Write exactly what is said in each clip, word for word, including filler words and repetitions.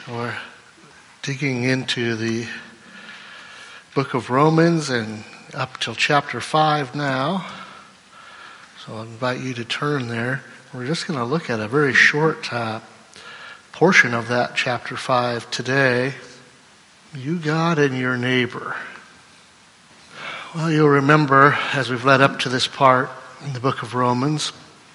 We're digging into the book of Romans and up till chapter five now. So I invite you to turn there. We're just going to look at a very short uh, portion of that chapter five today. You, God, and your neighbor. Well, you'll remember as we've led up to this part in the book of Romans,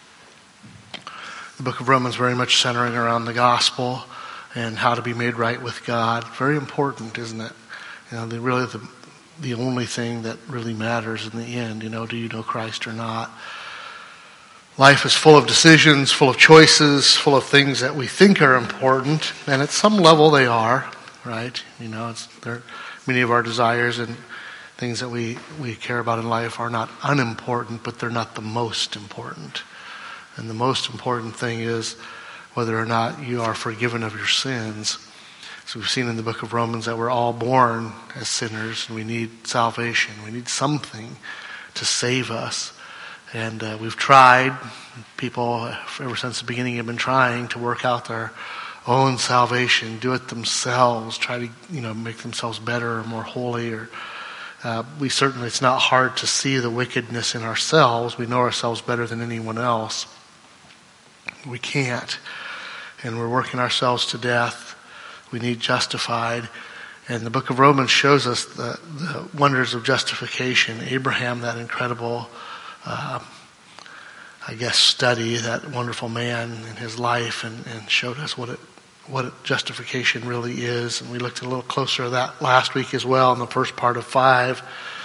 the book of Romans very much centering around the gospel and how to be made right with God. Very important, isn't it? You know, the, really the the only thing that really matters in the end. You know, do you know Christ or not? Life is full of decisions, full of choices, full of things that we think are important, and at some level they are, right? You know, it's there. Many of our desires and things that we, we care about in life are not unimportant, but they're not the most important. And the most important thing is whether or not you are forgiven of your sins. So we've seen in the book of Romans that we're all born as sinners and we need salvation. We need something to save us. And uh, we've tried, people ever since the beginning have been trying to work out their own salvation, do it themselves, try to, you know, make themselves better or more holy. Or uh, we certainly, it's not hard to see the wickedness in ourselves. We know ourselves better than anyone else. We can't. And we're working ourselves to death. We need justified. And the book of Romans shows us the, the wonders of justification. Abraham, that incredible, uh, I guess, study, that wonderful man in his life, and, and showed us what it, what it, justification really is. And we looked a little closer at that last week as well in the first part of five.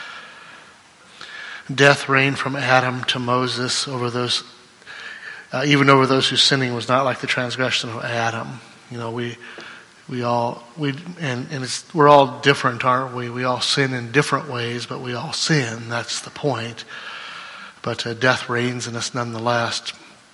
Death reigned from Adam to Moses over those Uh, even over those whose sinning was not like the transgression of Adam. You know, we we all we and and it's, we're all different, aren't we? We all sin in different ways, but we all sin. That's the point. But uh, death reigns in us nonetheless.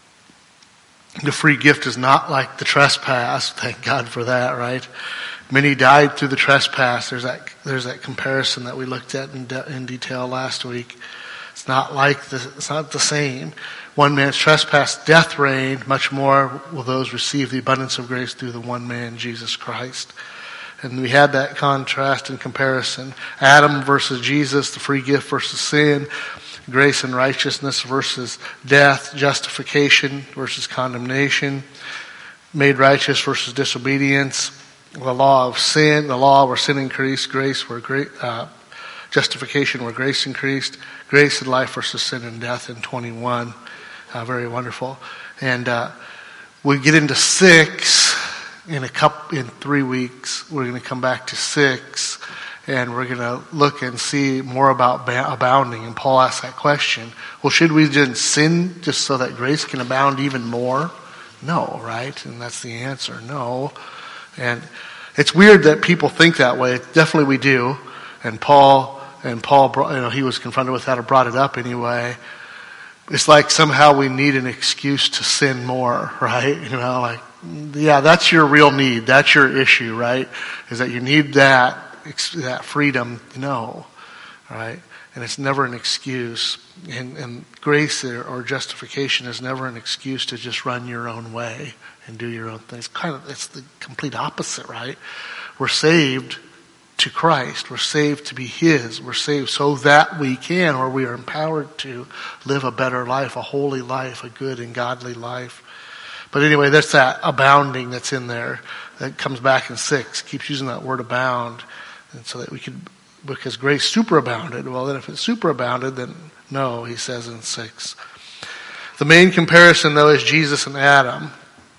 The free gift is not like the trespass. Thank God for that, right? Many died through the trespass. There's that there's that comparison that we looked at in, de- in detail last week. It's not like the, it's not the same. One man's trespass, death reigned. Much more will those receive the abundance of grace through the one man, Jesus Christ. And we had that contrast and comparison. Adam versus Jesus, the free gift versus sin, grace and righteousness versus death, justification versus condemnation, made righteous versus disobedience, the law of sin, the law where sin increased, grace where great, uh, justification where grace increased, grace and life versus sin and death in twenty-one. Uh, very wonderful. And uh, we get into six in a couple, in three weeks. We're going to come back to six, and we're going to look and see more about ba- abounding. And Paul asked that question. Well, should we just sin just so that grace can abound even more? No, right? And that's the answer. No. And it's weird that people think that way. Definitely we do. And Paul, and Paul, brought, you know, he was confronted with that or brought it up anyway. It's like somehow we need an excuse to sin more, right? You know, like, yeah, that's your real need. That's your issue, right? Is that you need that, that freedom. No, right? And it's never an excuse. And, and grace or, or justification is never an excuse to just run your own way and do your own thing. It's kind of, it's the complete opposite, right? We're saved to Christ. We're saved to be His. We're saved so that we can, or we are empowered to, live a better life, a holy life, a good and godly life. But anyway, that's that abounding that's in there. That comes back in six. Keeps using that word abound. And so that we could, because grace superabounded. Well, then if it superabounded, then no, he says in six. The main comparison, though, is Jesus and Adam.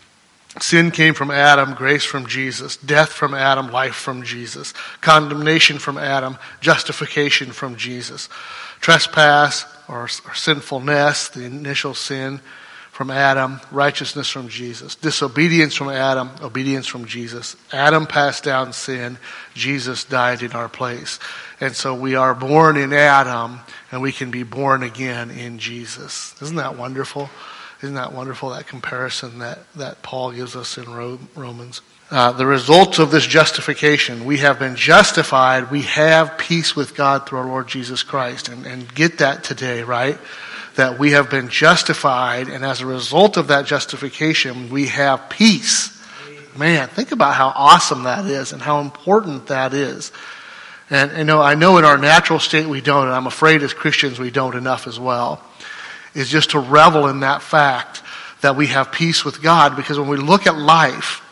Sin came from Adam, grace from Jesus. Death from Adam, life from Jesus. Condemnation from Adam, justification from Jesus. Trespass or, or sinfulness, the initial sin, from Adam, righteousness from Jesus. Disobedience from Adam, obedience from Jesus. Adam passed down sin, Jesus died in our place. And so we are born in Adam, and we can be born again in Jesus. Isn't that wonderful? Isn't that wonderful, that comparison that, that Paul gives us in Romans? Uh, the results of this justification, we have been justified, we have peace with God through our Lord Jesus Christ. And, and get that today, right? That we have been justified, and as a result of that justification, we have peace Man, think about how awesome that is and how important that is. And you know, I know in our natural state we don't, and I'm afraid as Christians we don't enough as well, is just to revel in that fact that we have peace with God. Because when we look at life,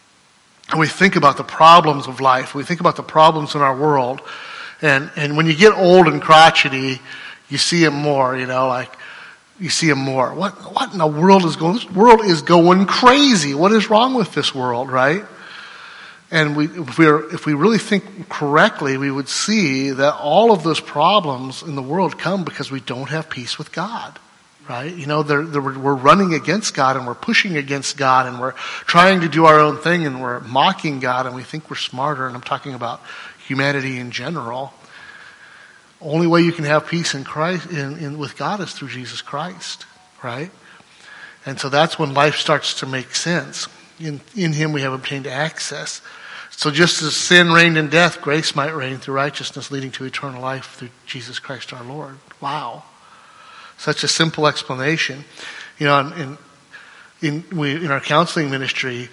and we think about the problems of life, we think about the problems in our world, and, and when you get old and crotchety, you see them more, you know, like, you see them more. What, what in the world is going, this world is going crazy. What is wrong with this world, right? And we, if, we are, if we really think correctly, we would see that all of those problems in the world come because we don't have peace with God, right? You know, they're, they're, we're running against God, and we're pushing against God, and we're trying to do our own thing, and we're mocking God, and we think we're smarter. And I'm talking about humanity in general. Only way you can have peace in Christ, in, in with God, is through Jesus Christ, right? And so that's when life starts to make sense. In, in him we have obtained access. So just as sin reigned in death, grace might reign through righteousness, leading to eternal life through Jesus Christ our Lord. Wow. Such a simple explanation. You know, in, in, we, in our counseling ministry,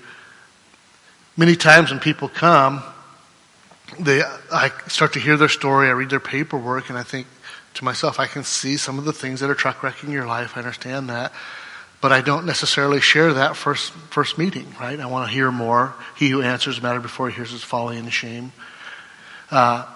many times when people come, They, I start to hear their story, I read their paperwork, and I think to myself, I can see some of the things that are truck wrecking your life. I understand that. But I don't necessarily share that first first meeting, right? I want to hear more. He who answers matter before he hears his folly and shame. Uh,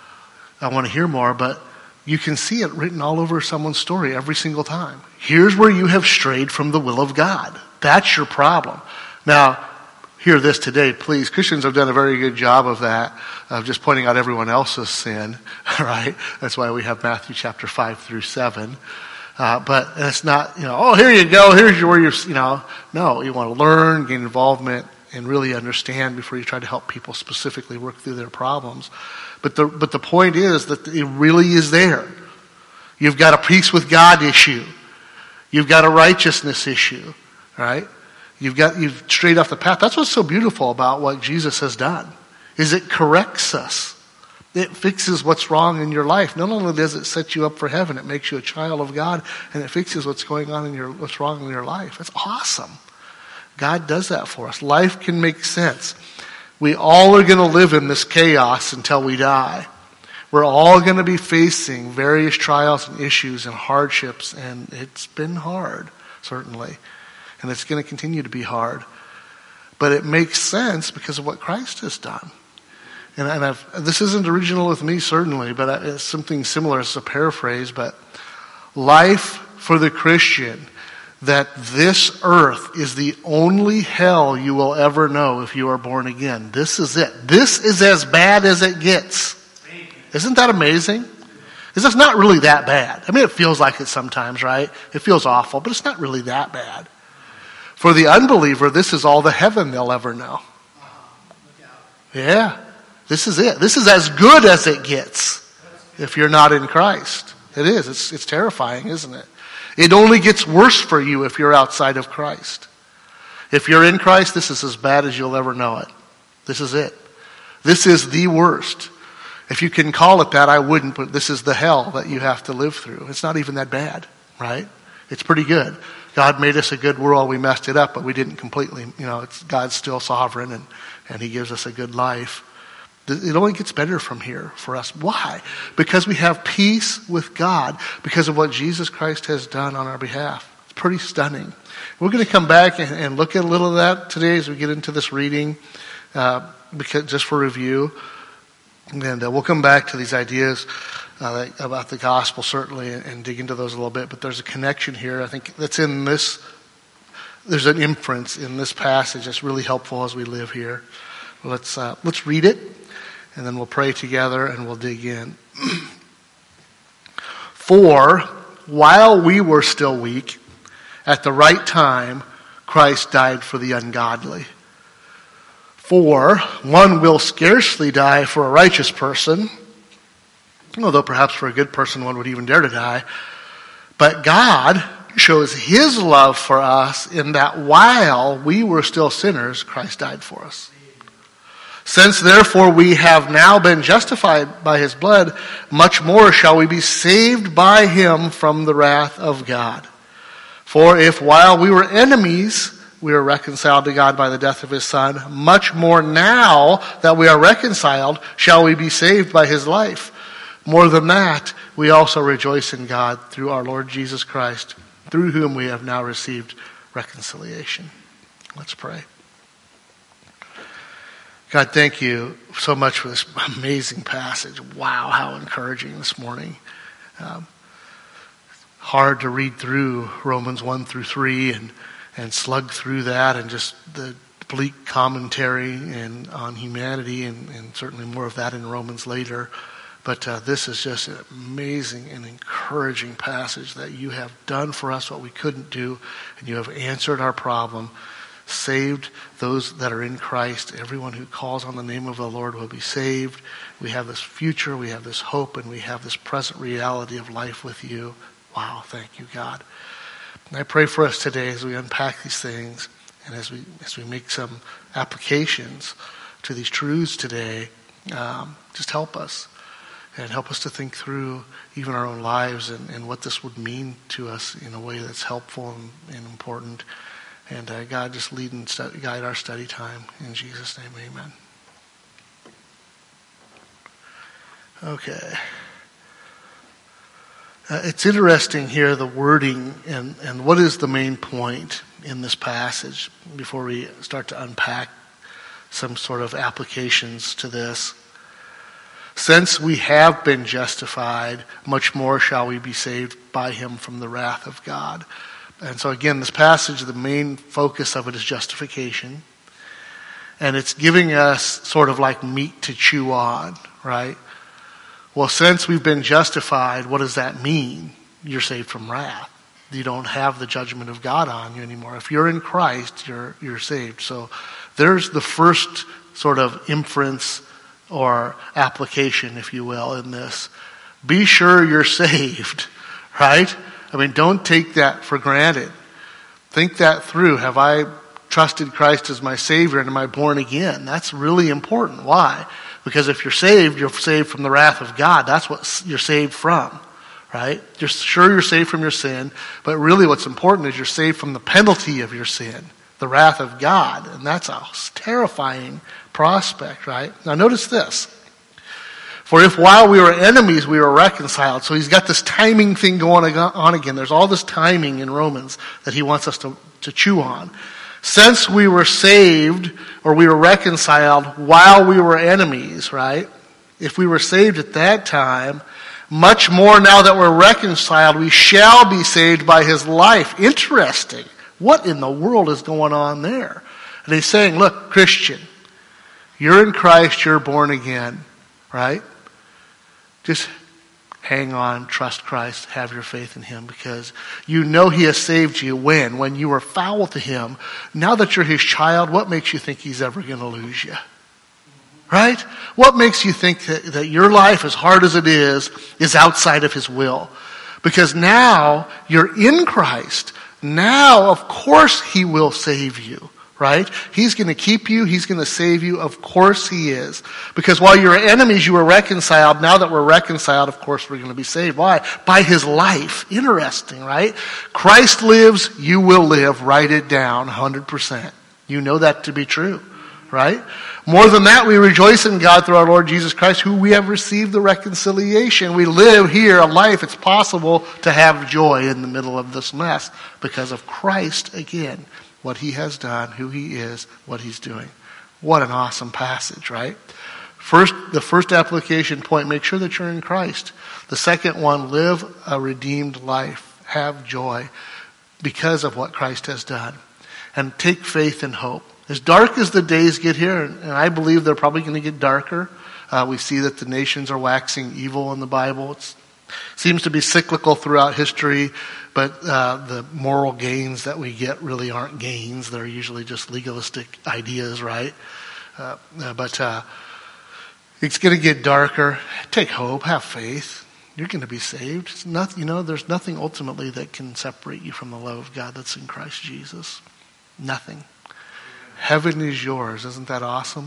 I want to hear more, but you can see it written all over someone's story every single time. Here's where you have strayed from the will of God. That's your problem. Now, hear this today, please. Christians have done a very good job of that, of just pointing out everyone else's sin, right? That's why we have Matthew chapter five through seven. Uh, but it's not, you know, oh, here you go, here's where you're, you know. No, you want to learn, gain involvement, and really understand before you try to help people specifically work through their problems. But the, but the point is that it really is there. You've got a peace with God issue. You've got a righteousness issue, right? You've got, you've strayed off the path. That's what's so beautiful about what Jesus has done, is it corrects us. It fixes what's wrong in your life. Not only does it set you up for heaven, it makes you a child of God, and it fixes what's going on in your, what's wrong in your life. It's awesome. God does that for us. Life can make sense. We all are going to live in this chaos until we die. We're all going to be facing various trials and issues and hardships, and it's been hard, certainly. And it's going to continue to be hard. But it makes sense because of what Christ has done. And, and I've, this isn't original with me, certainly, but it's something similar. It's a paraphrase. But life for the Christian, that this earth is the only hell you will ever know if you are born again. This is it. This is as bad as it gets. Isn't that amazing? Because it's not really that bad. I mean, it feels like it sometimes, right? It feels awful, but it's not really that bad. For the unbeliever, this is all the heaven they'll ever know. Yeah, this is it. This is as good as it gets if you're not in Christ. It is. It's, it's terrifying, isn't it? It only gets worse for you if you're outside of Christ. If you're in Christ, this is as bad as you'll ever know it. This is it. This is the worst. If you can call it that, I wouldn't, but this is the hell that you have to live through. It's not even that bad, right? It's pretty good. God made us a good world. We messed it up, but we didn't completely. You know, it's, God's still sovereign, and, and he gives us a good life. It only gets better from here for us. Why? Because we have peace with God because of what Jesus Christ has done on our behalf. It's pretty stunning. We're going to come back and, and look at a little of that today as we get into this reading, uh, because just for review. And uh, we'll come back to these ideas uh, about the gospel, certainly, and, and dig into those a little bit. But there's a connection here, I think, that's in this. There's an inference in this passage that's really helpful as we live here. Let's uh, let's read it, and then we'll pray together, and we'll dig in. For while we were still weak, at the right time, Christ died for the ungodly. For one will scarcely die for a righteous person, although perhaps for a good person one would even dare to die. But God shows his love for us in that while we were still sinners, Christ died for us. Since therefore we have now been justified by his blood, much more shall we be saved by him from the wrath of God. For if while we were enemies, we are reconciled to God by the death of his Son, much more now that we are reconciled, shall we be saved by his life. More than that, we also rejoice in God through our Lord Jesus Christ, through whom we have now received reconciliation. Let's pray. God, thank you so much for this amazing passage. Wow, how encouraging this morning. Um, hard to read through Romans one through three and, and slug through that and just the bleak commentary and on humanity and, and certainly more of that in Romans later. But uh, this is just an amazing and encouraging passage that you have done for us what we couldn't do, and you have answered our problem, saved those that are in Christ. Everyone who calls on the name of the Lord will be saved. We have this future, we have this hope, and we have this present reality of life with you. Wow, thank you, God. And I pray for us today as we unpack these things and as we as we make some applications to these truths today. Um, just help us. And help us to think through even our own lives and, and what this would mean to us in a way that's helpful and, and important. And uh, God, just lead and study, guide our study time. In Jesus' name, amen. Okay. Uh, it's interesting here, the wording and, and what is the main point in this passage before we start to unpack some sort of applications to this. Since we have been justified, much more shall we be saved by him from the wrath of God. And so again, this passage, the main focus of it is justification. And it's giving us sort of like meat to chew on, right? Well, since we've been justified, what does that mean? You're saved from wrath. You don't have the judgment of God on you anymore. If you're in Christ, you're you're saved. So there's the first sort of inference or application, if you will, in this. Be sure you're saved, right? I mean, don't take that for granted. Think that through. Have I trusted Christ as my Savior and am I born again? That's really important. Why? Because if you're saved, you're saved from the wrath of God. That's what you're saved from, right? You're sure you're saved from your sin, but really what's important is you're saved from the penalty of your sin, the wrath of God. And that's a terrifying prospect, right? Now notice this. For if while we were enemies, we were reconciled. So he's got this timing thing going on again. There's all this timing in Romans that he wants us to, to chew on. Since we were saved, or we were reconciled while we were enemies, right? If we were saved at that time, much more now that we're reconciled, we shall be saved by his life. Interesting. What in the world is going on there? And he's saying, look, Christian, you're in Christ, you're born again, right? Just hang on, trust Christ, have your faith in him because you know he has saved you when? When you were foul to him. Now that you're his child, what makes you think he's ever going to lose you? Right? What makes you think that, that your life, as hard as it is, is outside of his will? Because now you're in Christ. Now, of course, he will save you. Right? He's going to keep you. He's going to save you. Of course he is. Because while you were enemies, you were reconciled. Now that we're reconciled, of course we're going to be saved. Why? By his life. Interesting, right? Christ lives, you will live. Write it down, one hundred percent. You know that to be true, right? More than that, we rejoice in God through our Lord Jesus Christ, who we have received the reconciliation. We live here a life. It's possible to have joy in the middle of this mess because of Christ again. What he has done, who he is, what he's doing. What an awesome passage, right? First, the first application point, make sure that you're in Christ. The second one, live a redeemed life. Have joy because of what Christ has done. And take faith and hope. As dark as the days get here, and I believe they're probably going to get darker. Uh, we see that the nations are waxing evil in the Bible. It seems to be cyclical throughout history. But uh, the moral gains that we get really aren't gains. They're usually just legalistic ideas, right? Uh, uh, but uh, it's going to get darker. Take hope. Have faith. You're going to be saved. It's not, you know, there's nothing ultimately that can separate you from the love of God that's in Christ Jesus. Nothing. Heaven is yours. Isn't that awesome?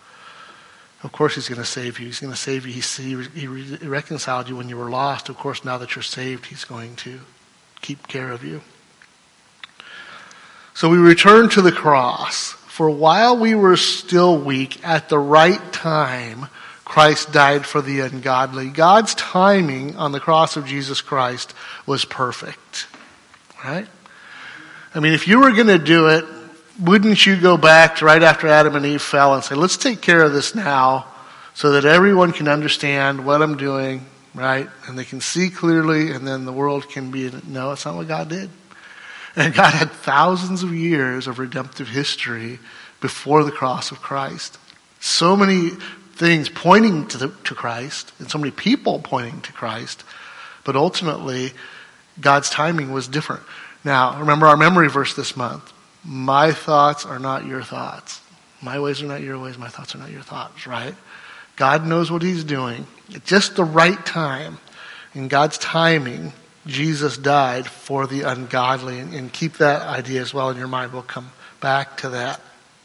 Of course he's going to save you. He's going to save you. He, he reconciled you when you were lost. Of course, now that you're saved, he's going to keep care of you. So we return to the cross. For while we were still weak, at the right time, Christ died for the ungodly. God's timing on the cross of Jesus Christ was perfect. Right? I mean, if you were going to do it, wouldn't you go back to right after Adam and Eve fell and say, let's take care of this now so that everyone can understand what I'm doing, right? And they can see clearly, and then the world can be, no, that's not what God did. And God had thousands of years of redemptive history before the cross of Christ. So many things pointing to, the, to Christ, and so many people pointing to Christ, but ultimately, God's timing was different. Now, remember our memory verse this month. My thoughts are not your thoughts. My ways are not your ways. My thoughts are not your thoughts, right? God knows what he's doing. At just the right time, in God's timing, Jesus died for the ungodly. And, and keep that idea as well in your mind. We'll come back to that.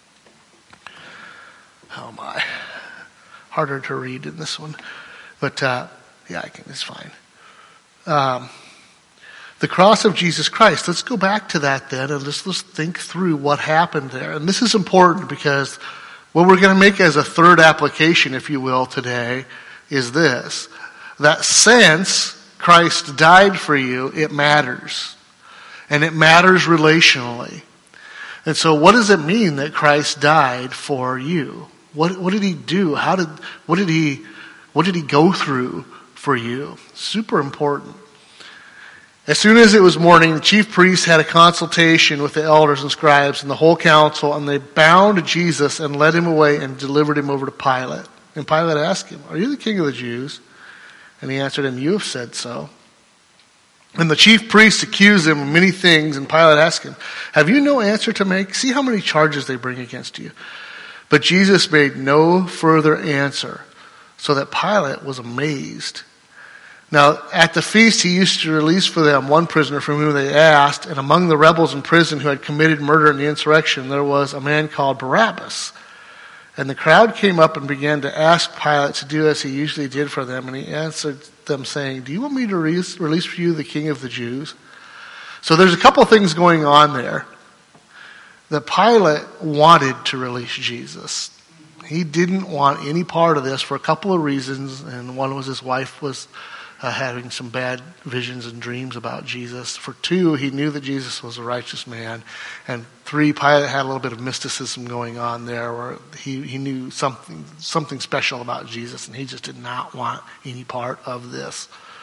Oh my. Harder to read in this one. But uh, yeah, I can, it's fine. Um, the cross of Jesus Christ. Let's go back to that then and let's, let's think through what happened there. And this is important because what we're going to make as a third application, if you will, today is this. That since Christ died for you, it matters. And it matters relationally. And so what does it mean that Christ died for you? What, what did he do? How did, what did he, what did he go through for you? Super important. As soon as it was morning, the chief priests had a consultation with the elders and scribes and the whole council, and they bound Jesus and led him away and delivered him over to Pilate. And Pilate asked him, "Are you the king of the Jews?" And he answered him, "You have said so." And the chief priests accused him of many things, and Pilate asked him, "Have you no answer to make? See how many charges they bring against you." But Jesus made no further answer, so that Pilate was amazed. Now, at the feast, he used to release for them one prisoner from whom they asked, and among the rebels in prison who had committed murder in the insurrection, there was a man called Barabbas. And the crowd came up and began to ask Pilate to do as he usually did for them, and he answered them saying, "Do you want me to release for you the king of the Jews?" So there's a couple of things going on there. That Pilate wanted to release Jesus. He didn't want any part of this for a couple of reasons, and one was his wife was uh, having some bad visions and dreams about Jesus. For two, he knew that Jesus was a righteous man. And three, Pilate had a little bit of mysticism going on there where he, he knew something something special about Jesus, and he just did not want any part of this.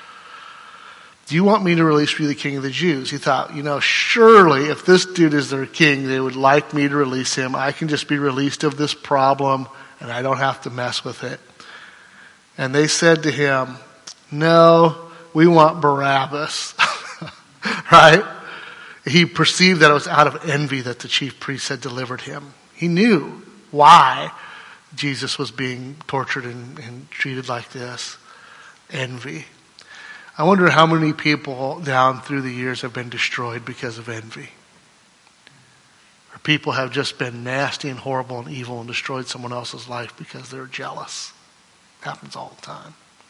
"Do you want me to release for you the king of the Jews?" He thought, you know, surely if this dude is their king, they would like me to release him. I can just be released of this problem, and I don't have to mess with it. And they said to him, "No, we want Barabbas." Right? He perceived that it was out of envy that the chief priests had delivered him. He knew why Jesus was being tortured and, and treated like this. Envy. I wonder how many people down through the years have been destroyed because of envy. Or people have just been nasty and horrible and evil and destroyed someone else's life because they're jealous. Happens all the time.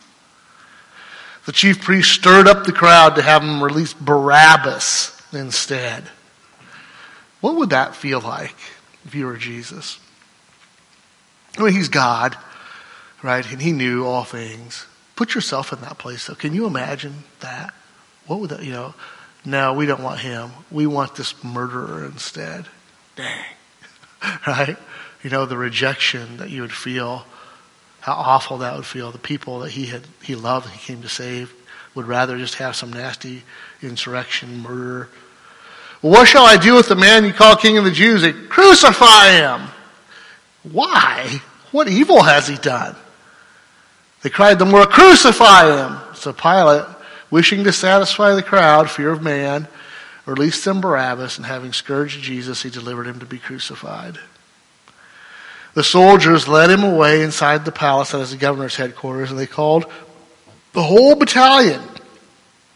The chief priest stirred up the crowd to have him release Barabbas instead. What would that feel like if you were Jesus? I mean, he's God, right? And he knew all things. Put yourself in that place, though. Can you imagine that? What would that, you know, no, we don't want him. We want this murderer instead. Dang. Right? You know, the rejection that you would feel, how awful that would feel. The people that he had, he loved, he came to save, would rather just have some nasty insurrection, murder. "Well, what shall I do with the man you call king of the Jews?" They crucify him. Why? What evil has he done? They cried the more, "Crucify him!" So Pilate, wishing to satisfy the crowd, fear of man, released them Barabbas, and having scourged Jesus, he delivered him to be crucified. The soldiers led him away inside the palace that is the governor's headquarters, and they called the whole battalion.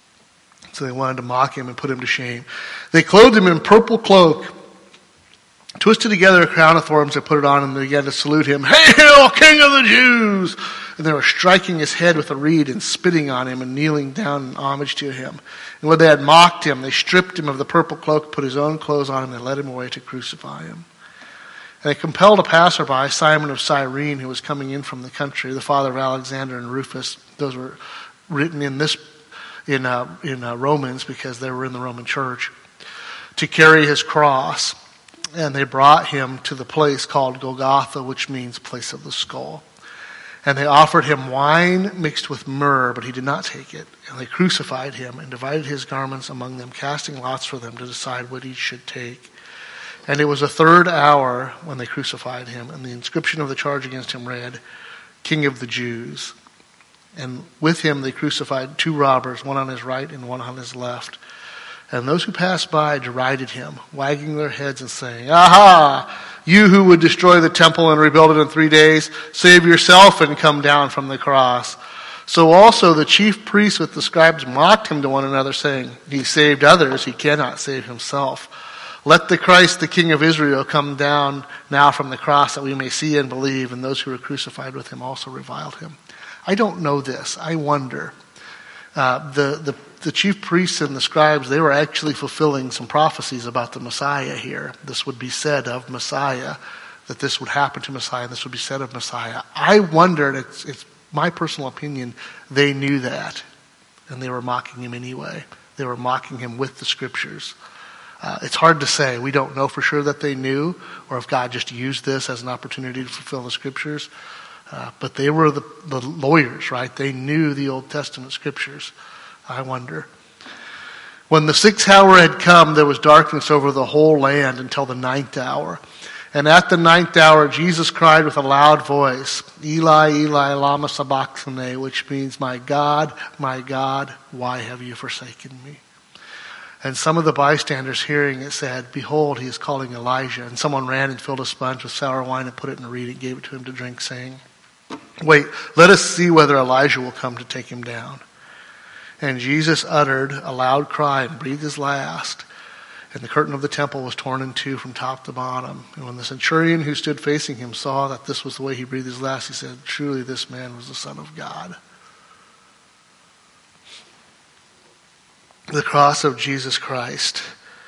So they wanted to mock him and put him to shame. They clothed him in purple cloak, twisted together a crown of thorns, they put it on him, and they began to salute him. "Hail, King of the Jews!" And they were striking his head with a reed and spitting on him and kneeling down in homage to him. And when they had mocked him, they stripped him of the purple cloak, put his own clothes on him, and led him away to crucify him. And they compelled a passerby, Simon of Cyrene, who was coming in from the country, the father of Alexander and Rufus. Those were written in this in uh, in uh, Romans because they were in the Roman church, to carry his cross. And they brought him to the place called Golgotha, which means place of the skull. And they offered him wine mixed with myrrh, but he did not take it. And they crucified him and divided his garments among them, casting lots for them to decide what he should take. And it was the third hour when they crucified him, and the inscription of the charge against him read, "King of the Jews." And with him they crucified two robbers, one on his right and one on his left. And those who passed by derided him, wagging their heads and saying, "Aha! You who would destroy the temple and rebuild it in three days, save yourself and come down from the cross." So also the chief priests with the scribes mocked him to one another, saying, "He saved others, he cannot save himself. Let the Christ, the King of Israel, come down now from the cross that we may see and believe." And those who were crucified with him also reviled him. I don't know this. I wonder. Uh, the, the, the chief priests and the scribes, they were actually fulfilling some prophecies about the Messiah here. This would be said of Messiah, that this would happen to Messiah, and this would be said of Messiah. I wondered, it's, it's my personal opinion, they knew that, and they were mocking him anyway. They were mocking him with the scriptures. Uh, it's hard to say. We don't know for sure that they knew, or if God just used this as an opportunity to fulfill the scriptures. Uh, but they were the, the lawyers, right? They knew the Old Testament scriptures. I wonder. When the sixth hour had come, there was darkness over the whole land until the ninth hour. And at the ninth hour, Jesus cried with a loud voice, "Eli, Eli, lama sabachthani," which means, "My God, my God, why have you forsaken me?" And some of the bystanders hearing it said, "Behold, he is calling Elijah." And someone ran and filled a sponge with sour wine and put it in a reed and gave it to him to drink, saying, "Wait, let us see whether Elijah will come to take him down." And Jesus uttered a loud cry and breathed his last. And the curtain of the temple was torn in two from top to bottom. And when the centurion who stood facing him saw that this was the way he breathed his last, he said, "Truly this man was the Son of God." The cross of Jesus Christ.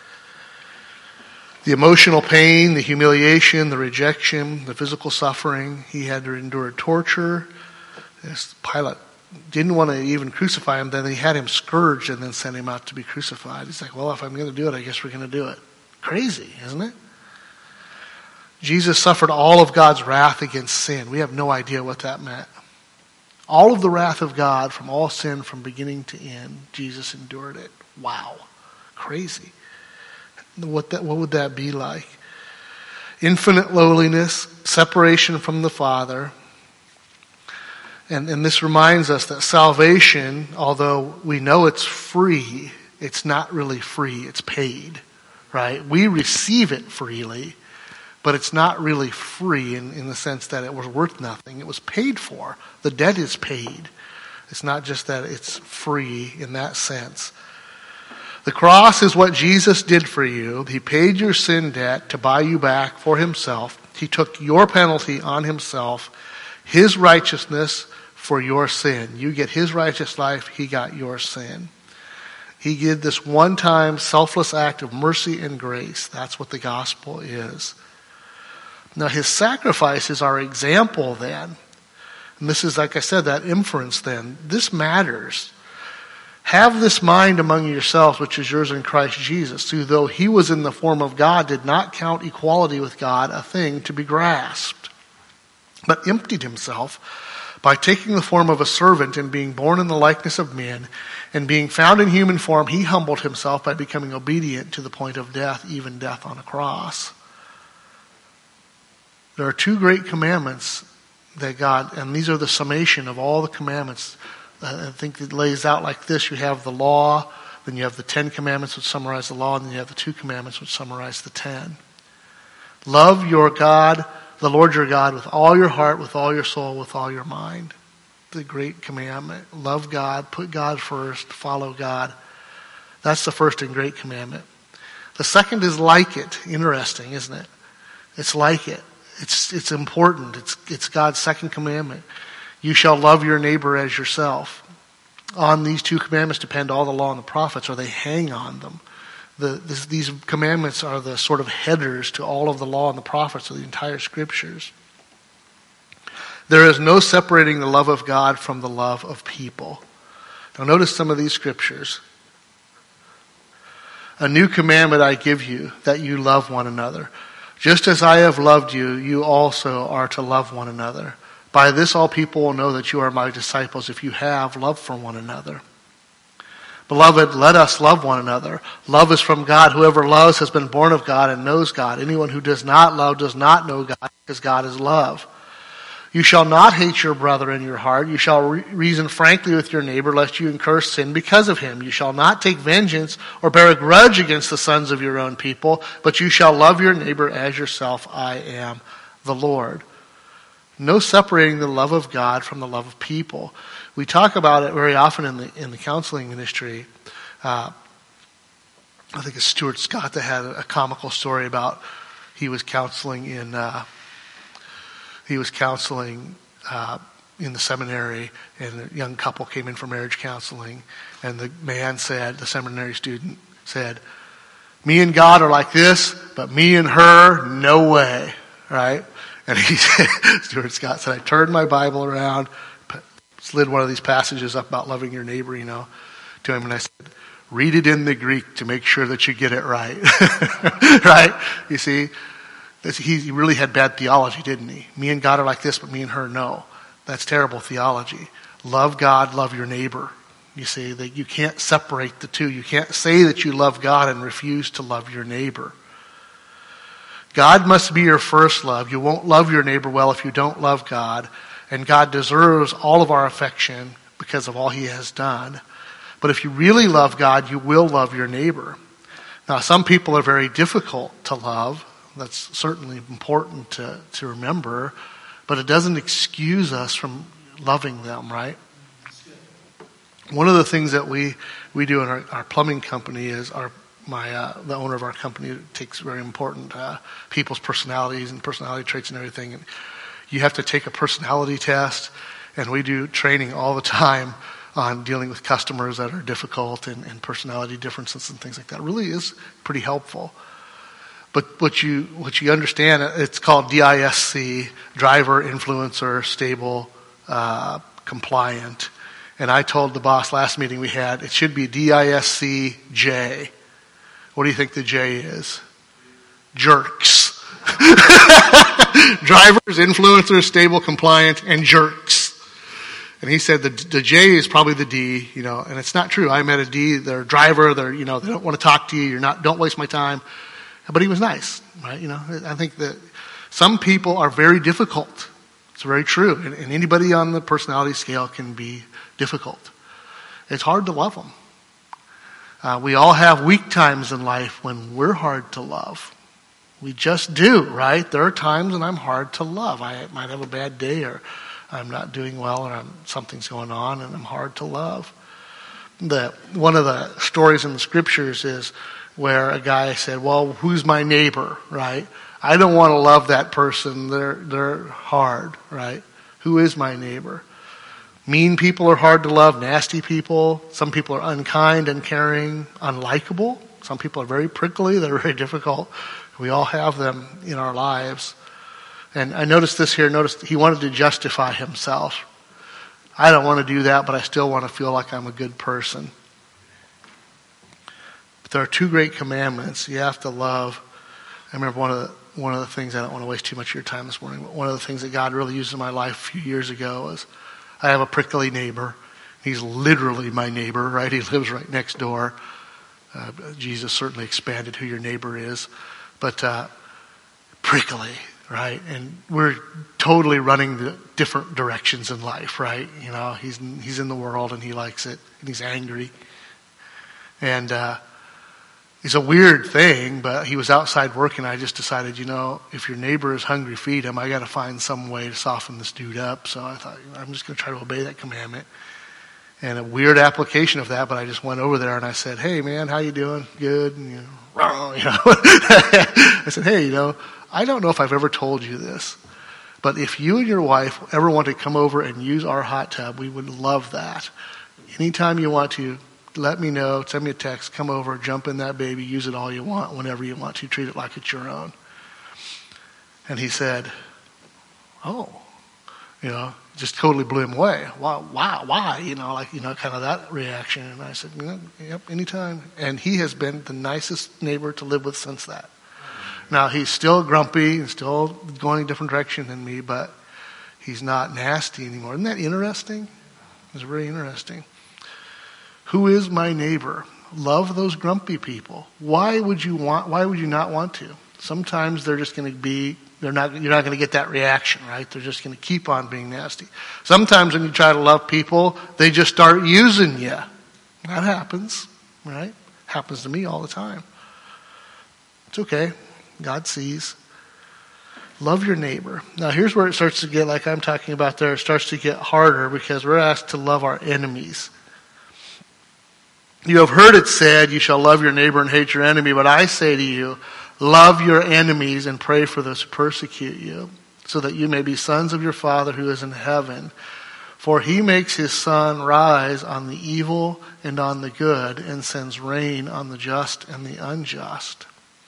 The emotional pain, the humiliation, the rejection, the physical suffering. He had to endure torture. As Pilate didn't want to even crucify him, then he had him scourged and then sent him out to be crucified. He's like, well, if I'm going to do it, I guess we're going to do it. Crazy, isn't it? Jesus suffered all of God's wrath against sin. We have no idea what that meant. All of the wrath of God from all sin from beginning to end, Jesus endured it. Wow. Crazy. What that, what would that be like? Infinite lowliness, separation from the Father. And, and this reminds us that salvation, although we know it's free, it's not really free, it's paid, right? We receive it freely, but it's not really free in, in the sense that it was worth nothing. It was paid for. The debt is paid. It's not just that it's free in that sense. The cross is what Jesus did for you. He paid your sin debt to buy you back for himself. He took your penalty on himself, his righteousness for your sin. You get his righteous life, he got your sin. He did this one-time selfless act of mercy and grace. That's what the gospel is. Now his sacrifice is our example then. And this is, like I said, that inference then. This matters. Have this mind among yourselves, which is yours in Christ Jesus, who though he was in the form of God, did not count equality with God a thing to be grasped, but emptied himself by taking the form of a servant and being born in the likeness of men, and being found in human form, he humbled himself by becoming obedient to the point of death, even death on a cross. There are two great commandments that God, and these are the summation of all the commandments. I think it lays out like this. You have the law, then you have the Ten Commandments which summarize the law, and then you have the two commandments which summarize the ten. Love your God, the Lord your God, with all your heart, with all your soul, with all your mind. The great commandment. Love God, put God first, follow God. That's the first and great commandment. The second is like it. Interesting, isn't it? It's like it. It's it's important. It's it's God's second commandment. You shall love your neighbor as yourself. On these two commandments depend all the law and the prophets, or they hang on them. The, this, these commandments are the sort of headers to all of the law and the prophets of the entire scriptures. There is no separating the love of God from the love of people. Now notice some of these scriptures. A new commandment I give you, that you love one another. Just as I have loved you, you also are to love one another. By this all people will know that you are my disciples, if you have love for one another. Beloved, let us love one another. Love is from God. Whoever loves has been born of God and knows God. Anyone who does not love does not know God, because God is love. You shall not hate your brother in your heart. You shall re- reason frankly with your neighbor, lest you incur sin because of him. You shall not take vengeance or bear a grudge against the sons of your own people, but you shall love your neighbor as yourself. I am the Lord. No separating the love of God from the love of people. We talk about it very often in the in the counseling ministry. Uh, I think it's Stuart Scott that had a comical story about he was counseling in uh, he was counseling uh, in the seminary, and a young couple came in for marriage counseling, and the man said, the seminary student said, "Me and God are like this, but me and her, no way," right? And he said, Stuart Scott said, I turned my Bible around, slid one of these passages up about loving your neighbor, you know, to him, and I said, read it in the Greek to make sure that you get it right. Right? You see, he really had bad theology, didn't he? Me and God are like this, but me and her, no. That's terrible theology. Love God, love your neighbor. You see, that you can't separate the two. You can't say that you love God and refuse to love your neighbor. God must be your first love. You won't love your neighbor well if you don't love God. And God deserves all of our affection because of all he has done. But if you really love God, you will love your neighbor. Now, some people are very difficult to love. That's certainly important to, to remember. But it doesn't excuse us from loving them, right? One of the things that we, we do in our, our plumbing company is our My uh, the owner of our company takes very important uh, people's personalities and personality traits and everything. And you have to take a personality test, and we do training all the time on dealing with customers that are difficult and, and personality differences and things like that. It really is pretty helpful. But what you what you understand, it's called D I S C, driver, influencer, stable, uh, compliant. And I told the boss last meeting we had, it should be D I S C J. What do you think the J is? Jerks. Drivers, influencers, stable, compliant, and jerks. And he said the, the J is probably the D, you know, and it's not true. I met a D, they're a driver, they're, you know, they don't want to talk to you, you're not, don't waste my time. But he was nice, right? You know, I think that some people are very difficult. It's very true. And, and anybody on the personality scale can be difficult. It's hard to love them. Uh, we all have weak times in life when we're hard to love. We just do, right? There are times when I'm hard to love. I might have a bad day, or I'm not doing well, or I'm, something's going on, and I'm hard to love. The, one of the stories in the scriptures is where a guy said, well, who's my neighbor, right? I don't want to love that person. They're, they're hard, right? Who is my neighbor? Mean people are hard to love, nasty people. Some people are unkind, uncaring, unlikable. Some people are very prickly, they're very difficult. We all have them in our lives. And I noticed this here, notice he wanted to justify himself. I don't want to do that, but I still want to feel like I'm a good person. But there are two great commandments. You have to love. I remember one of the, one of the things, I don't want to waste too much of your time this morning, but one of the things that God really used in my life a few years ago was I have a prickly neighbor. He's literally my neighbor, right? He lives right next door. Uh, Jesus certainly expanded who your neighbor is. But uh, prickly, right? And we're totally running the different directions in life, right? You know, he's he's in the world and he likes it. And he's angry. And uh, it's a weird thing, but he was outside working. I just decided, you know, if your neighbor is hungry, feed him. I got to find some way to soften this dude up. So I thought, I'm just going to try to obey that commandment. And a weird application of that, but I just went over there and I said, hey man, how you doing? Good. And, you know, you know. I said, hey, you know, I don't know if I've ever told you this, but if you and your wife ever want to come over and use our hot tub, we would love that. Anytime you want to, let me know, send me a text, come over, jump in that baby, use it all you want, whenever you want to, treat it like it's your own. And he said, oh, you know, just totally blew him away. Why, why, why? You know, like, you know, kind of that reaction. And I said, you know, yep, anytime. And he has been the nicest neighbor to live with since that. Now, he's still grumpy and still going a different direction than me, but he's not nasty anymore. Isn't that interesting? It's very interesting. Who is my neighbor? Love those grumpy people. Why would you want, why would you not want to? Sometimes they're just going to be, they're not, you're not going to get that reaction, right? They're just going to keep on being nasty. Sometimes when you try to love people, they just start using you. That happens, right? Happens to me all the time. It's okay. God sees. Love your neighbor. Now here's where it starts to get, like I'm talking about there, it starts to get harder because we're asked to love our enemies. You have heard it said, you shall love your neighbor and hate your enemy, but I say to you, love your enemies and pray for those who persecute you, so that you may be sons of your Father who is in heaven. For he makes his sun rise on the evil and on the good, and sends rain on the just and the unjust.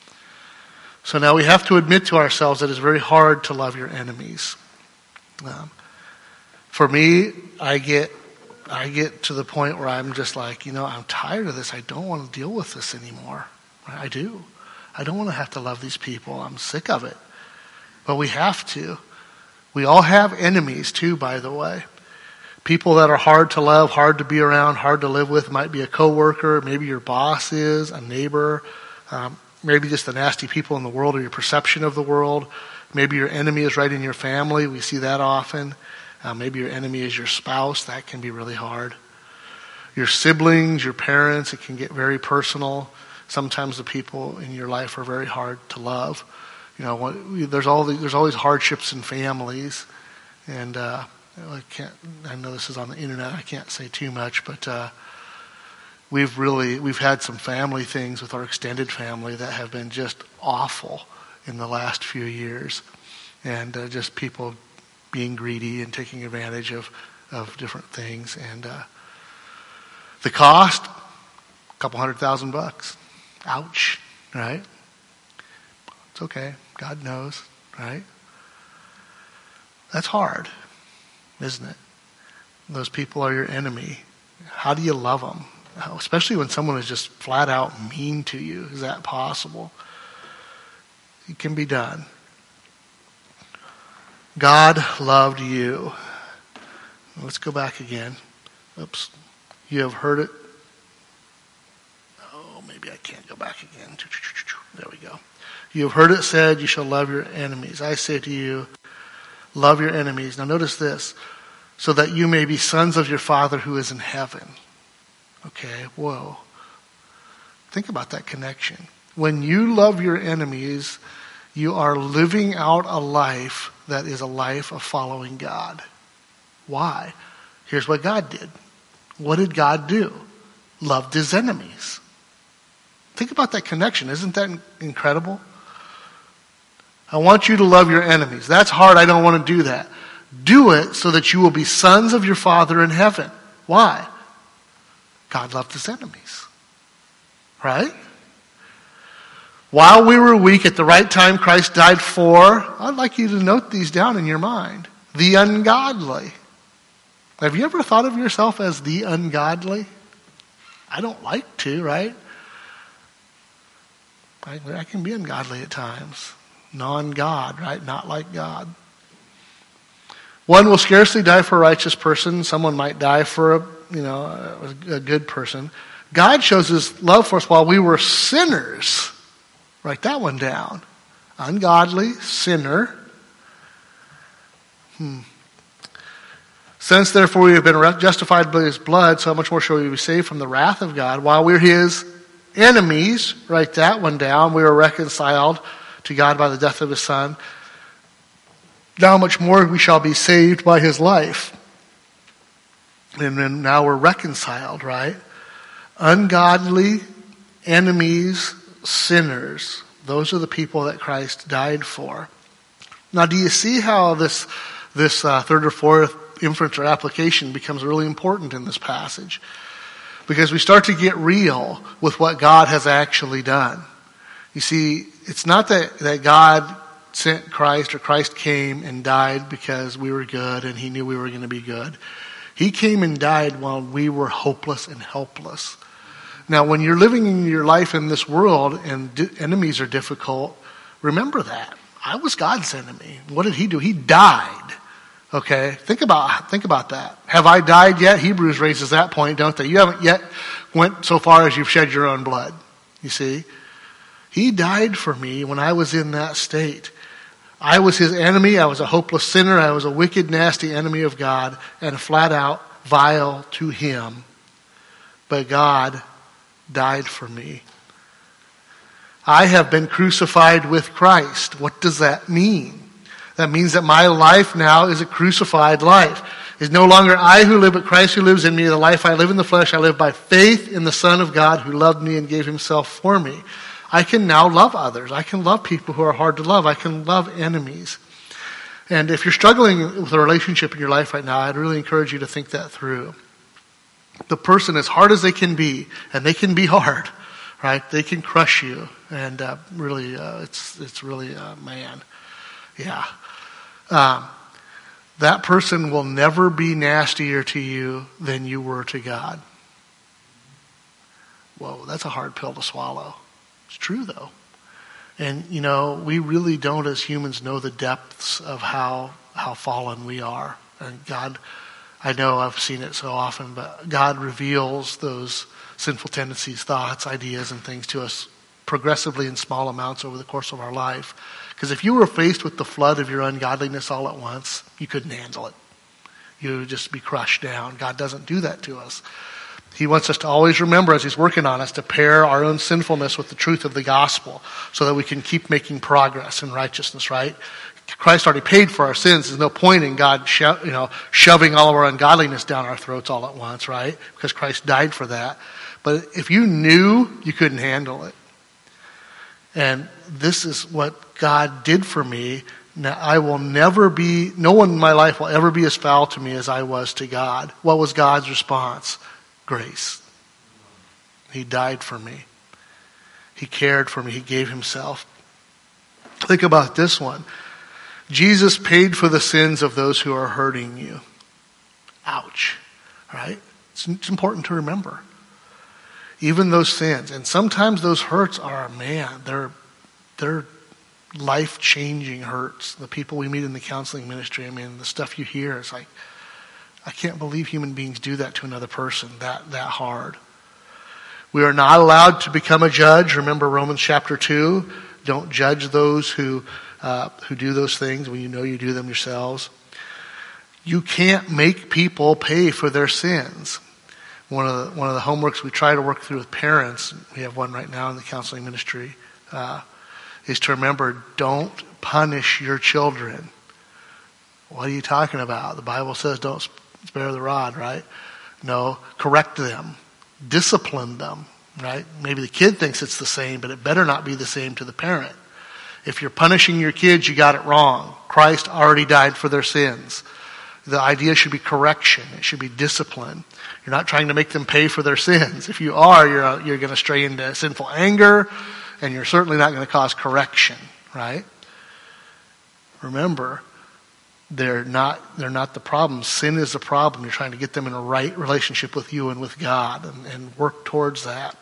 So now we have to admit to ourselves that it's very hard to love your enemies. Um, for me, I get I get to the point where I'm just like, you know, I'm tired of this. I don't want to deal with this anymore. I do. I don't want to have to love these people. I'm sick of it. But we have to. We all have enemies too, by the way. People that are hard to love, hard to be around, hard to live with. Might be a coworker, maybe your boss is, a neighbor, um, maybe just the nasty people in the world or your perception of the world. Maybe your enemy is right in your family. We see that often. Uh, maybe your enemy is your spouse. That can be really hard. Your siblings, your parents, it can get very personal. Sometimes the people in your life are very hard to love. You know, what, there's all the, there's always hardships in families, and uh, I can't. I know this is on the internet. I can't say too much, but uh, we've really we've had some family things with our extended family that have been just awful in the last few years, and uh, just people being greedy and taking advantage of, of different things. And uh, the cost, a couple hundred thousand bucks. Ouch, right? It's okay. God knows, right? That's hard, isn't it? Those people are your enemy. How do you love them? Especially when someone is just flat out mean to you. Is that possible? It can be done. God loved you. Let's go back again. Oops. You have heard it. Oh, maybe I can't go back again. There we go. You have heard it said, you shall love your enemies. I say to you, love your enemies. Now notice this. So that you may be sons of your Father who is in heaven. Okay, whoa. Think about that connection. When you love your enemies, you are living out a life that is a life of following God. Why? Here's what God did. What did God do? Loved his enemies. Think about that connection. Isn't that incredible? I want you to love your enemies. That's hard. I don't want to do that. Do it so that you will be sons of your Father in heaven. Why? God loved his enemies. Right? While we were weak, at the right time Christ died for, I'd like you to note these down in your mind, the ungodly. Have you ever thought of yourself as the ungodly? I don't like to, right? I, I can be ungodly at times. Non-God, right? Not like God. One will scarcely die for a righteous person. Someone might die for a, you know, a, a good person. God shows his love for us while we were sinners. Write that one down. Ungodly, sinner. Hmm. Since therefore we have been justified by his blood, so much more shall we be saved from the wrath of God. While we're his enemies, write that one down. We were reconciled to God by the death of his Son. Now much more we shall be saved by his life. And then now we're reconciled, right? Ungodly, enemies, sinners. Those are the people that Christ died for. Now, do you see how this this uh, third or fourth inference or application becomes really important in this passage? Because we start to get real with what God has actually done. You see, it's not that, that God sent Christ or Christ came and died because we were good and he knew we were going to be good. He came and died while we were hopeless and helpless. Now, when you're living in your life in this world and di- enemies are difficult, remember that. I was God's enemy. What did he do? He died. Okay? Think about, think about that. Have I died yet? Hebrews raises that point, don't they? You haven't yet went so far as you've shed your own blood. You see? He died for me when I was in that state. I was his enemy. I was a hopeless sinner. I was a wicked, nasty enemy of God and flat out vile to him. But God died for me. I have been crucified with Christ. What does that mean? That means that my life now is a crucified life. It's no longer I who live, but Christ who lives in me. The life I live in the flesh, I live by faith in the Son of God who loved me and gave himself for me. I can now love others. I can love people who are hard to love. I can love enemies. And if you're struggling with a relationship in your life right now, I'd really encourage you to think that through. The person, as hard as they can be, and they can be hard, right? They can crush you. And uh, really, uh, it's it's really, uh, man, yeah. Um, that person will never be nastier to you than you were to God. Whoa, that's a hard pill to swallow. It's true, though. And, you know, we really don't as humans know the depths of how how fallen we are. And God, I know I've seen it so often, but God reveals those sinful tendencies, thoughts, ideas, and things to us progressively in small amounts over the course of our life. Because if you were faced with the flood of your ungodliness all at once, you couldn't handle it. You would just be crushed down. God doesn't do that to us. He wants us to always remember as he's working on us to pair our own sinfulness with the truth of the gospel so that we can keep making progress in righteousness, right? Christ already paid for our sins. There's no point in God sho- you know, shoving all of our ungodliness down our throats all at once, right? Because Christ died for that. But if you knew, you couldn't handle it. And this is what God did for me. Now, I will never be, no one in my life will ever be as foul to me as I was to God. What was God's response? Grace. He died for me. He cared for me. He gave himself. Think about this one. Jesus paid for the sins of those who are hurting you. Ouch. Right? It's, it's important to remember. Even those sins. And sometimes those hurts are, man, they're they're life-changing hurts. The people we meet in the counseling ministry, I mean, the stuff you hear is like, I can't believe human beings do that to another person that, that hard. We are not allowed to become a judge. Remember Romans chapter two. Don't judge those who uh, who do those things when you know you do them yourselves. You can't make people pay for their sins. One of the, one of the homeworks we try to work through with parents, we have one right now in the counseling ministry, uh, is to remember, don't punish your children. What are you talking about? The Bible says don't spare the rod, right? No, correct them. Discipline them, right? Maybe the kid thinks it's the same, but it better not be the same to the parent. If you're punishing your kids, you got it wrong. Christ already died for their sins. The idea should be correction. It should be discipline. You're not trying to make them pay for their sins. If you are, you're you're going to stray into sinful anger, and you're certainly not going to cause correction, right? Remember, they're not they're not the problem. Sin is the problem. You're trying to get them in a right relationship with you and with God, and, and work towards that.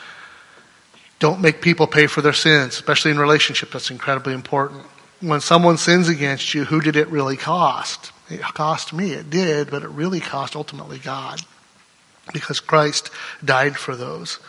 Don't make people pay for their sins, especially in relationship. That's incredibly important. When someone sins against you, who did it really cost? It cost me. It did, but it really cost ultimately God, because Christ died for those.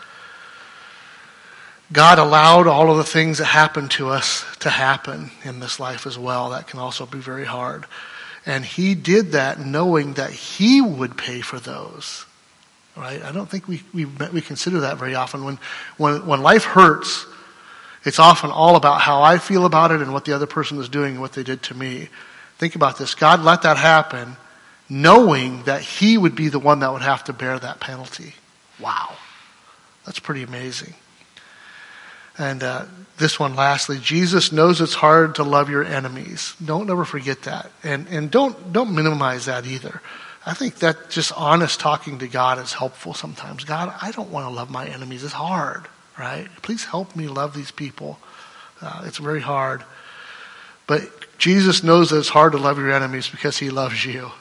God allowed all of the things that happened to us to happen in this life as well. That can also be very hard. And he did that knowing that he would pay for those. Right? I don't think we we, we consider that very often. When, when, when life hurts, it's often all about how I feel about it and what the other person was doing and what they did to me. Think about this. God let that happen knowing that he would be the one that would have to bear that penalty. Wow. That's pretty amazing. And uh, this one, lastly, Jesus knows it's hard to love your enemies. Don't ever forget that. And and don't don't minimize that either. I think that just honest talking to God is helpful sometimes. God, I don't want to love my enemies. It's hard, right? Please help me love these people. Uh, it's very hard. But Jesus knows that it's hard to love your enemies because he loves you.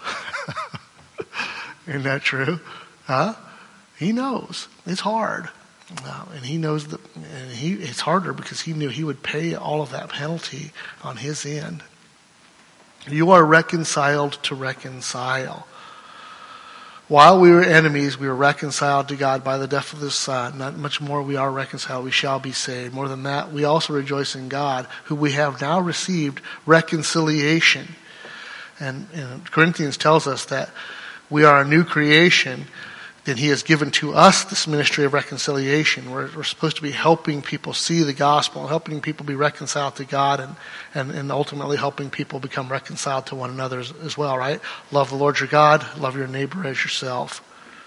Isn't that true? Huh? He knows. It's hard. Uh, and he knows that and he, it's harder because he knew he would pay all of that penalty on his end. You are reconciled to reconcile. While we were enemies, we were reconciled to God by the death of his Son. Not much more we are reconciled, we shall be saved. More than that, we also rejoice in God, who we have now received reconciliation. And, and Corinthians tells us that we are a new creation, then he has given to us this ministry of reconciliation. We're, we're supposed to be helping people see the gospel, helping people be reconciled to God, and, and, and ultimately helping people become reconciled to one another as, as well, right? Love the Lord your God, love your neighbor as yourself.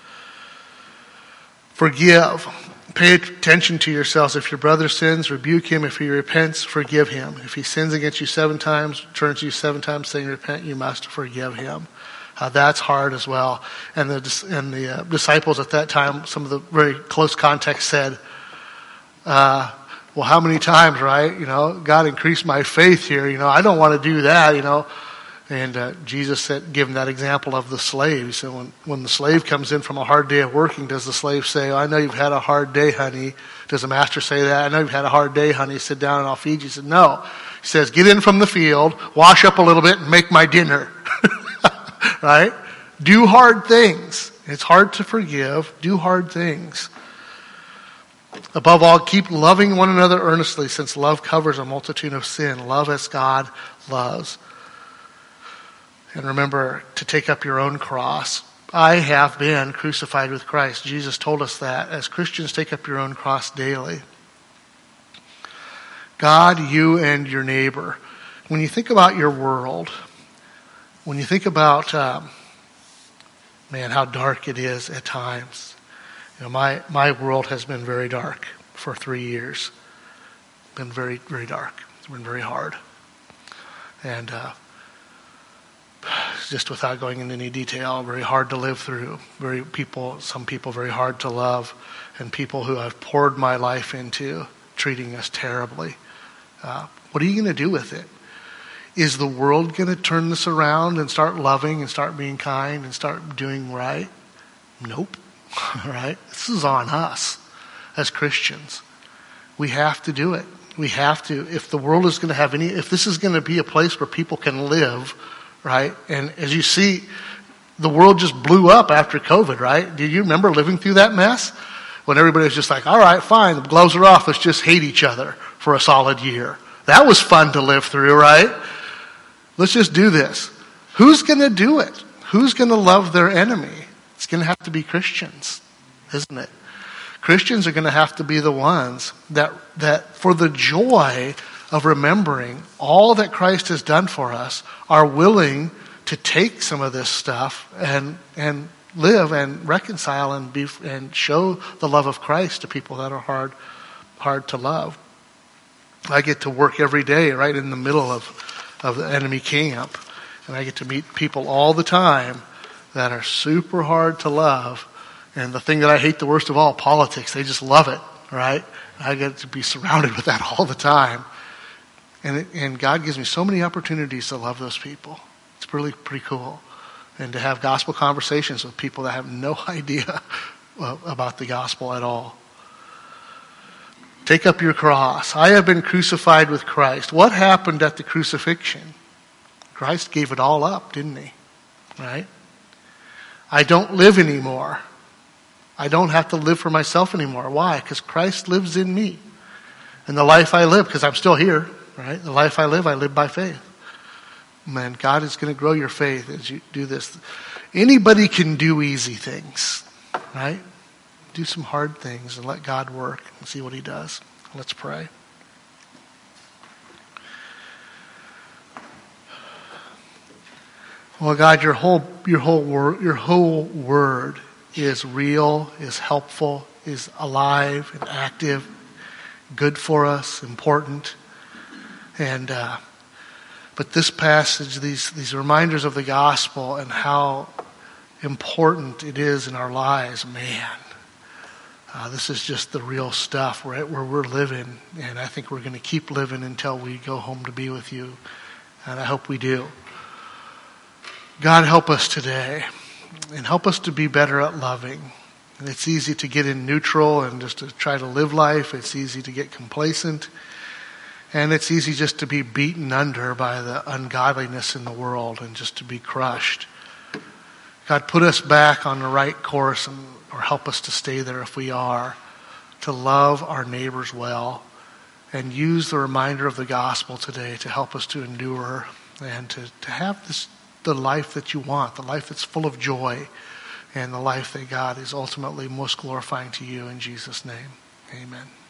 Forgive. Pay attention to yourselves. If your brother sins, rebuke him. If he repents, forgive him. If he sins against you seven times, turns to you seven times saying repent, you must forgive him. Uh, that's hard as well. And the and the uh, disciples at that time, some of the very close context said, uh, well, how many times, right? You know, God increased my faith here. You know, I don't want to do that, you know. And uh, Jesus said, give him that example of the slave. He said, when, when the slave comes in from a hard day of working, does the slave say, oh, I know you've had a hard day, honey? Does the master say that? I know you've had a hard day, honey. Sit down and I'll feed you. He said, no. He says, get in from the field, wash up a little bit, and make my dinner. Right? Do hard things. It's hard to forgive. Do hard things. Above all, keep loving one another earnestly, since love covers a multitude of sin. Love as God loves. And remember to take up your own cross. I have been crucified with Christ. Jesus told us that. As Christians, take up your own cross daily. God, you, and your neighbor. When you think about your world, when you think about, um, man, how dark it is at times. You know, my, my world has been very dark for three years. Been very, very dark. It's been very hard. And uh, just without going into any detail, very hard to live through. Very people, some people very hard to love. And people who I've poured my life into, treating us terribly. Uh, what are you going to do with it? Is the world going to turn this around and start loving and start being kind and start doing right? Nope. Right? This is on us as Christians. We have to do it. We have to. If the world is going to have any, if this is going to be a place where people can live, right? And as you see, the world just blew up after COVID, right? Do you remember living through that mess? When everybody was just like, all right, fine, the gloves are off. Let's just hate each other for a solid year. That was fun to live through, right? Let's just do this. Who's going to do it? Who's going to love their enemy? It's going to have to be Christians, isn't it? Christians are going to have to be the ones that, that for the joy of remembering all that Christ has done for us, are willing to take some of this stuff and and live and reconcile and be and show the love of Christ to people that are hard hard to love. I get to work every day right in the middle of of the enemy camp. And I get to meet people all the time that are super hard to love. And the thing that I hate the worst of all, politics. They just love it, right? I get to be surrounded with that all the time. And it, and God gives me so many opportunities to love those people. It's really pretty cool. And to have gospel conversations with people that have no idea about the gospel at all. Take up your cross. I have been crucified with Christ. What happened at the crucifixion? Christ gave it all up, didn't he? Right? I don't live anymore. I don't have to live for myself anymore. Why? Because Christ lives in me. And the life I live, because I'm still here, right? The life I live, I live by faith. Man, God is going to grow your faith as you do this. Anybody can do easy things, right? Do some hard things and let God work and see what he does. Let's pray. Well, God, your whole your whole word your whole word is real, is helpful, is alive and active. good for us, important. And uh, but this passage, these these reminders of the gospel and how important it is in our lives, man. Uh, this is just the real stuff, right, where we're living. And I think we're going to keep living until we go home to be with you. And I hope we do. God, help us today. And help us to be better at loving. And it's easy to get in neutral and just to try to live life. It's easy to get complacent. And it's easy just to be beaten under by the ungodliness in the world and just to be crushed. God, put us back on the right course, and, or help us to stay there if we are, to love our neighbors well, and use the reminder of the gospel today to help us to endure and to, to have this the life that you want, the life that's full of joy, and the life that God is ultimately most glorifying to you. In Jesus' name, amen.